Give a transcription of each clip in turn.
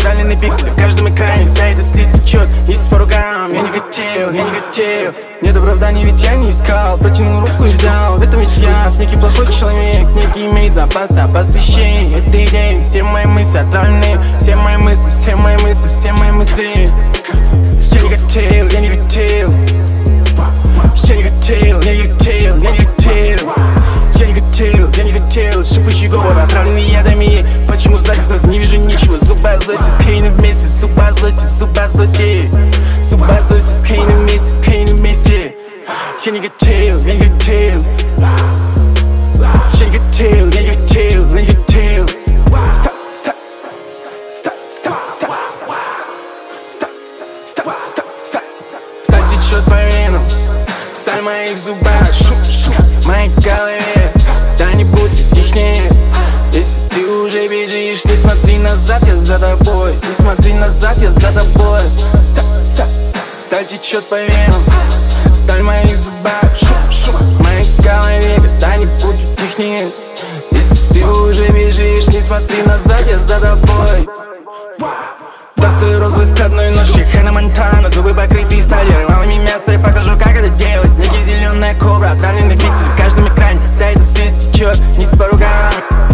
отравленный пиксель в каждом экране. Вся эта сеть течет вниз по рукам. Я не хотел, я не хотел. Нет оправданий, ведь я не искал. Протянул руку и взял. В этом весь я, некий плохой человек. Некий имеет запас вещей. Это идеи, все мои мысли отравлены. Все мои мысли, все мои мысли, все мои мысли. Я не хотел, я не хотел. Я не хотел, я не хотел, я не хотел. Я не хотел, я не хотел. Шипучий говор, отравленный ядами. Почему сзади нас не вижу ничего? Зуба злости с Кейном вместе. Зуба злости, зуба злости. Зуба злости с Кейном вместе, с Кейном вместе. Я не хотел, я не хотел. Я не хотел, я не хотел, я не хотел. Стоп, стоп. Стоп, стоп, стоп. Стоп, стоп, стоп, стоп. Сталь течет по венам. Сталь в моих зубах. Шум, в моей голове. Да не будет их нет. Если ты уже бежишь, не смотри назад, я за тобой. Не смотри назад, я за тобой. Стоп, стоп. Сталь течет по венам. Сталь в моих зубах. Шум, в моей голове. Да не будет их нет. Если ты уже бежишь, не смотри назад, я за тобой. Простой розовый складной нож, Ханна Монтана. Зубы покрытые сталью, рваными мясо. Я покажу, как это делать. Некий зеленая кобра, отравленный пиксель в каждом экране. Вся эта слизь течет вниз по рукам.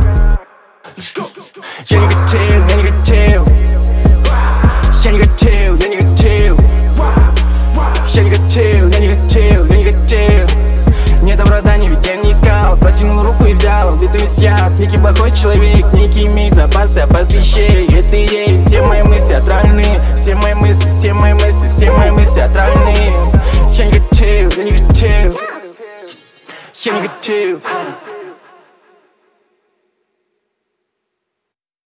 Я не хотел, я не хотел. Я не хотел, я не хотел. Я не хотел, я не хотел, я не хотел. Нет оправданий, ведь я не искал. Протянул руку и взял. Это весь я, некий плохой человек. Некий имеет запас вещей. Это идеи, все мои мысли отравлены. Все мои мысли, все мои мысли, все мои мысли отравлены. Я не хотел, я не хотел. Я не хотел.